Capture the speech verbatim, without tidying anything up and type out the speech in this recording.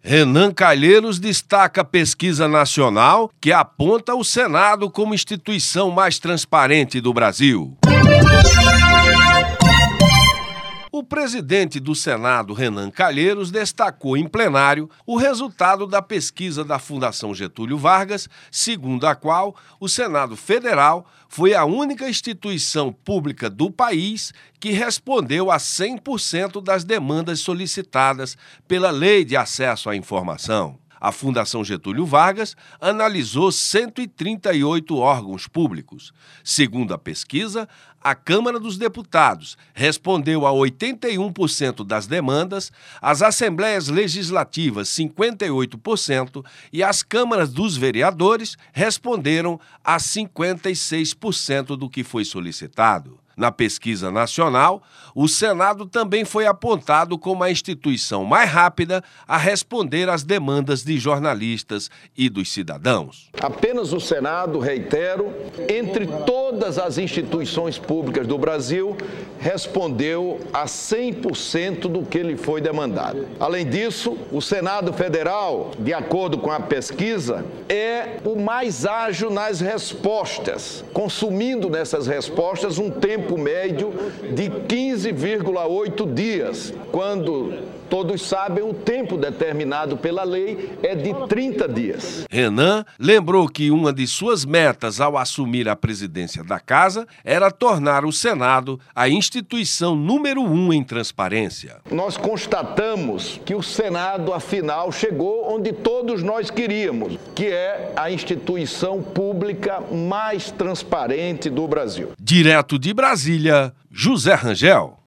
Renan Calheiros destaca a pesquisa nacional que aponta o Senado como instituição mais transparente do Brasil. O presidente do Senado, Renan Calheiros, destacou em plenário o resultado da pesquisa da Fundação Getúlio Vargas, segundo a qual o Senado Federal foi a única instituição pública do país que respondeu a cem por cento das demandas solicitadas pela Lei de Acesso à Informação. A Fundação Getúlio Vargas analisou cento e trinta e oito órgãos públicos. Segundo a pesquisa, a Câmara dos Deputados respondeu a oitenta e um por cento das demandas, as Assembleias Legislativas cinquenta e oito por cento e as Câmaras dos Vereadores responderam a cinquenta e seis por cento do que foi solicitado. Na pesquisa nacional, o Senado também foi apontado como a instituição mais rápida a responder às demandas de jornalistas e dos cidadãos. Apenas o Senado, reitero, entre todas as instituições públicas do Brasil, respondeu a cem por cento do que lhe foi demandado. Além disso, o Senado Federal, de acordo com a pesquisa, é o mais ágil nas respostas, consumindo nessas respostas um tempo médio de quinze vírgula oito dias, quando todos sabem o tempo determinado pela lei é de trinta dias. Renan lembrou que uma de suas metas ao assumir a presidência da Casa era tornar o Senado a instituição número um em transparência. Nós constatamos que o Senado, afinal, chegou onde todos nós queríamos, que é a instituição pública mais transparente do Brasil. Direto de Brasília, José Rangel.